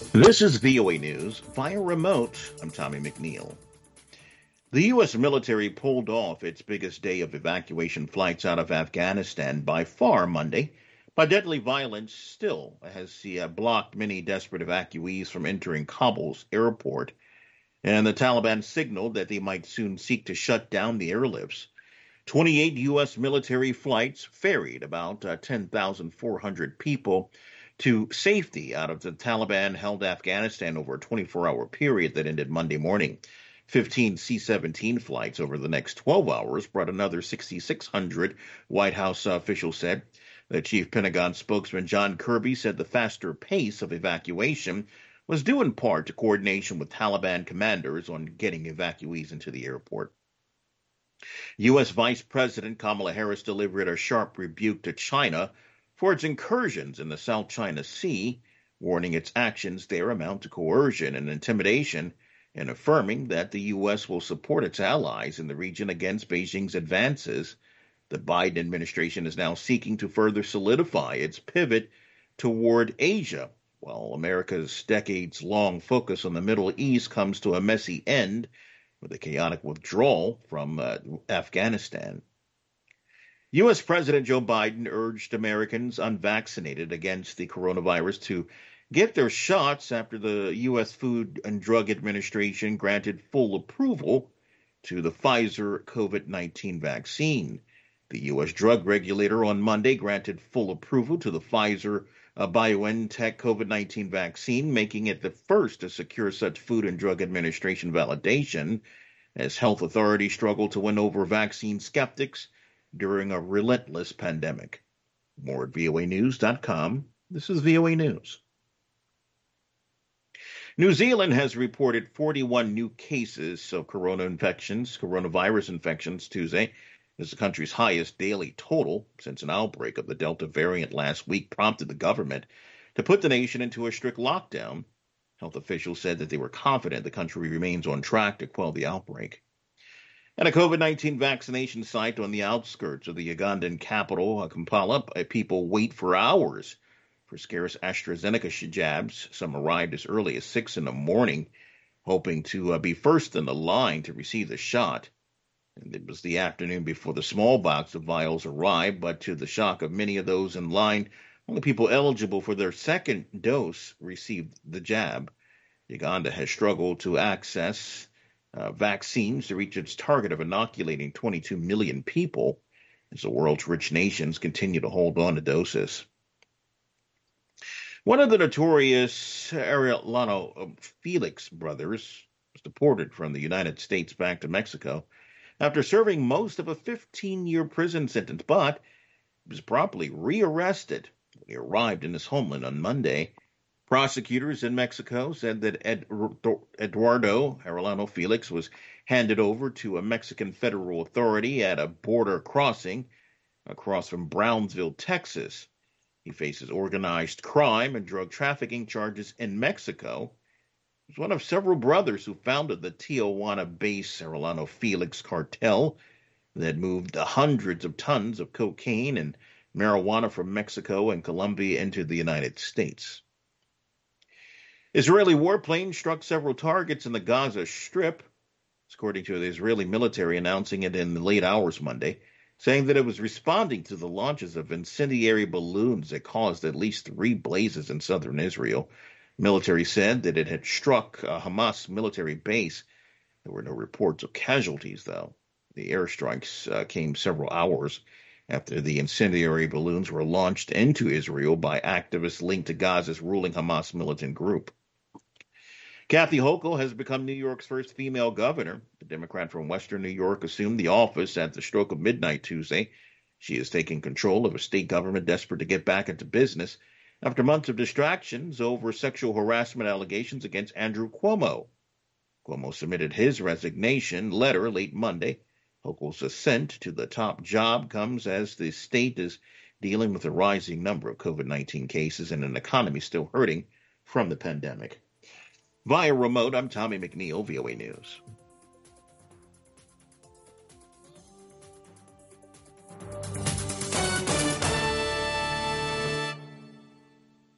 This is VOA News via remote. I'm Tommy McNeil. The U.S. military pulled off its biggest day of evacuation flights out of Afghanistan by far Monday, but deadly violence still has blocked many desperate evacuees from entering Kabul's airport, and the Taliban signaled that they might soon seek to shut down the airlifts. 28 U.S. military flights ferried about 10,400 people to safety out of the Taliban held Afghanistan over a 24-hour period that ended Monday morning. 15 C-17 flights over the next 12 hours brought another 6,600, White House officials said. The chief Pentagon spokesman John Kirby said the faster pace of evacuation was due in part to coordination with Taliban commanders on getting evacuees into the airport. U.S. Vice President Kamala Harris delivered a sharp rebuke to China for its incursions in the South China Sea, warning its actions there amount to coercion and intimidation, and affirming that the U.S. will support its allies in the region against Beijing's advances. The Biden administration is now seeking to further solidify its pivot toward Asia, while America's decades-long focus on the Middle East comes to a messy end with a chaotic withdrawal from Afghanistan. U.S. President Joe Biden urged Americans unvaccinated against the coronavirus to get their shots after the U.S. Food and Drug Administration granted full approval to the Pfizer COVID-19 vaccine. The U.S. drug regulator on Monday granted full approval to the Pfizer BioNTech COVID-19 vaccine, making it the first to secure such Food and Drug Administration validation as health authorities struggle to win over vaccine skeptics during a relentless pandemic. More at voanews.com. This is VOA News. New Zealand has reported 41 new cases of coronavirus infections Tuesday. This is the country's highest daily total since an outbreak of the Delta variant last week prompted the government to put the nation into a strict lockdown. Health officials said that they were confident the country remains on track to quell the outbreak. At a COVID-19 vaccination site on the outskirts of the Ugandan capital, Kampala, people wait for hours for scarce AstraZeneca jabs. Some arrived as early as 6 in the morning, hoping to be first in the line to receive the shot. And it was the afternoon before the small box of vials arrived, but to the shock of many of those in line, only people eligible for their second dose received the jab. Uganda has struggled to access vaccines to reach its target of inoculating 22 million people as the world's rich nations continue to hold on to doses. One of the notorious Arellano Felix brothers was deported from the United States back to Mexico after serving most of a 15-year prison sentence, but was promptly rearrested when he arrived in his homeland on Monday. Prosecutors in Mexico said that Eduardo Arellano Felix was handed over to a Mexican federal authority at a border crossing across from Brownsville, Texas. He faces organized crime and drug trafficking charges in Mexico. He was one of several brothers who founded the Tijuana-based Arellano Felix cartel that moved hundreds of tons of cocaine and marijuana from Mexico and Colombia into the United States. Israeli warplanes struck several targets in the Gaza Strip, according to the Israeli military announcing it in the late hours Monday, saying that it was responding to the launches of incendiary balloons that caused at least 3 blazes in southern Israel. Military said that it had struck a Hamas military base. There were no reports of casualties, though. The airstrikes came several hours after the incendiary balloons were launched into Israel by activists linked to Gaza's ruling Hamas militant group. Kathy Hochul has become New York's first female governor. The Democrat from Western New York assumed the office at the stroke of midnight Tuesday. She is taking control of a state government desperate to get back into business after months of distractions over sexual harassment allegations against Andrew Cuomo. Cuomo submitted his resignation letter late Monday. Hochul's ascent to the top job comes as the state is dealing with a rising number of COVID-19 cases and an economy still hurting from the pandemic. Via remote, I'm Tommy McNeil, VOA News.